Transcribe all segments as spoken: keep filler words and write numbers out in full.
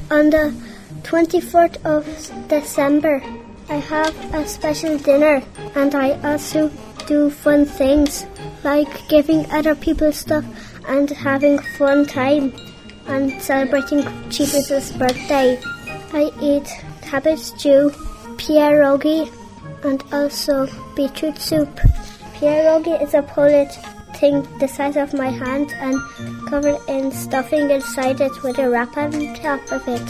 On the twenty-fourth of December, I have a special dinner, and I also do fun things like giving other people stuff and having fun time and celebrating Jesus' birthday. I eat cabbage stew, pierogi, and also beetroot soup. Pierogi is a Polish thing the size of my hand and covered in stuffing inside it with a wrap on top of it.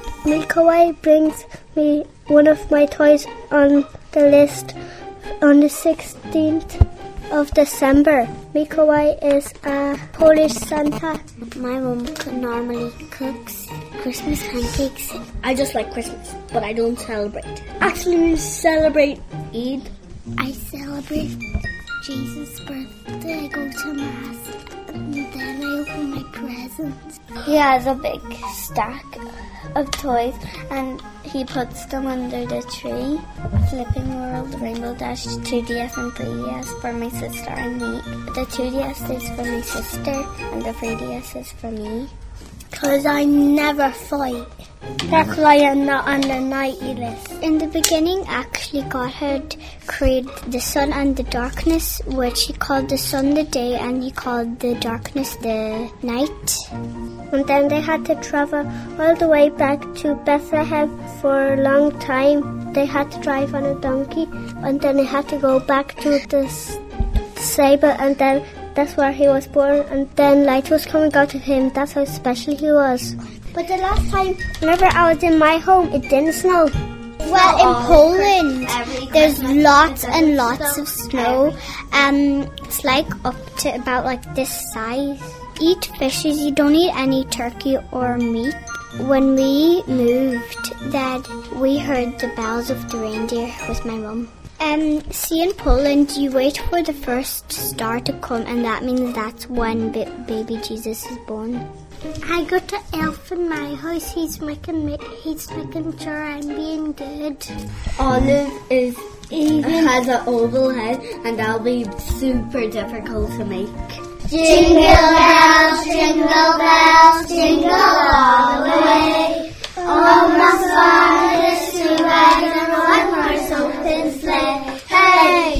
Mikołaj brings me one of my toys on the list on the sixteenth of December. Mikołaj is a Polish Santa. My mum normally cooks Christmas pancakes. I just like Christmas, but I don't celebrate. Actually, we celebrate Eid. I celebrate Jesus' birthday. I go to Mass, and then I open my presents. He has a big stack of toys, and he puts them under the tree. Flipping World, Rainbow Dash, two D S and three D S for my sister and me. The two D S is for my sister, and the three D S is for me. Because I never fight. That's why I'm not on the nightly list. In the beginning, actually, God had created the sun and the darkness, which he called the sun the day and he called the darkness the night. And then they had to travel all the way back to Bethlehem for a long time. They had to drive on a donkey, and then they had to go back to the stable, and then that's where he was born, and then light was coming out of him. That's how special he was. But the last time, whenever I was in my home, it didn't snow. Well, in Poland, there's lots and lots of snow. Um, it's like up to about like this size. Eat fishes. You don't eat any turkey or meat. When we moved, Dad, we heard the bells of the reindeer with my mum. Um, see, in Poland, you wait for the first star to come, and that means that's when b- baby Jesus is born. I got the elf in my house. He's making me, he's making sure I'm being good. Olive is even has an oval head, and that'll be super difficult to make. Jingle bells, jingle bells, jingle all the way. Oh, my fun is to ride on one horse open sleigh. Hey!